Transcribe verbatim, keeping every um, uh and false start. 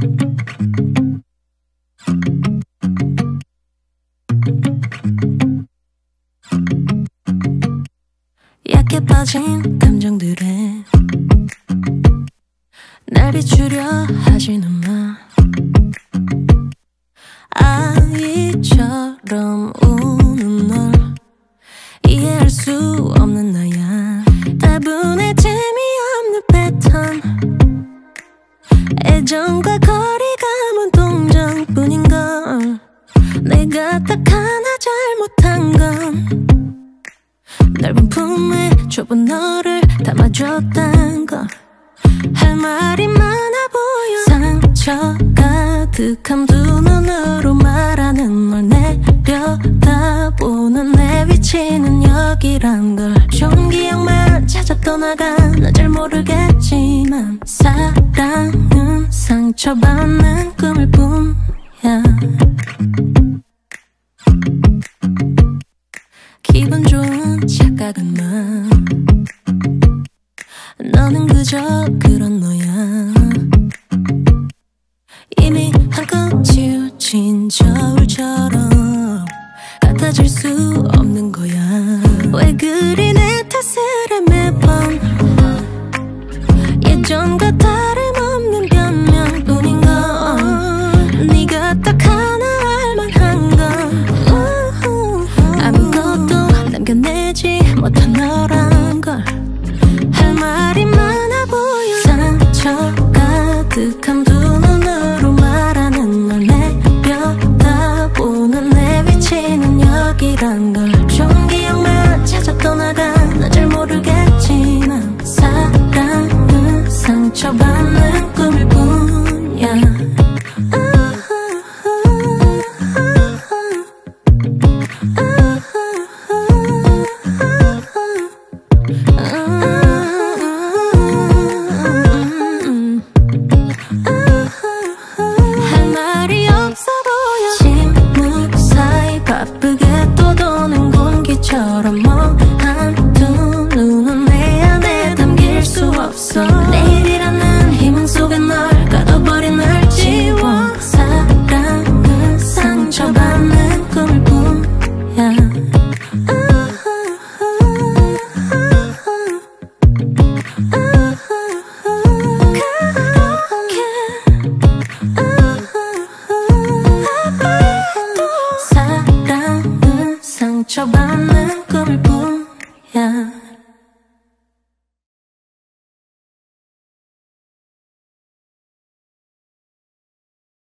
약해 빠진 감정들에 날 비추려 하시는 말, 아이처럼 우는 널 이해할 수 없는 나야. 따분해 재미없는 패턴, 애정과 거리감은 동정뿐인걸. 내가 딱 하나 잘못한 건 넓은 품에 좁은 너를 담아줬단 걸. 할 말이 많아 보여. 상처 가득한 두 눈으로 말하는 널 내려다보는 내 위치는 여기란 걸. 좋은 기억만 찾아 떠나간 나 잘 모르겠지만 사랑은 상처받는 꿈일 뿐이야. 기분 좋은 착각은 마, 너는 그저 그런 너야. 이미 한껏 치우친 저울처럼 같아질 수 없는 거야. 왜 그리 내 탓을 해 매번. 예전과 다름없는 변명뿐인걸. 네가 딱 하나 알만한 건 아무것도 남겨내지 못한 너란 걸. 할 말이 많아 보여. 상처 가득한 두 눈으로 말하는 널 내려다보는 내 위치는 여기란 걸. 좋은 기억만 찾아 떠나간 나 잘 모르겠지만 사랑은 상처받는 꿈일 뿐이야.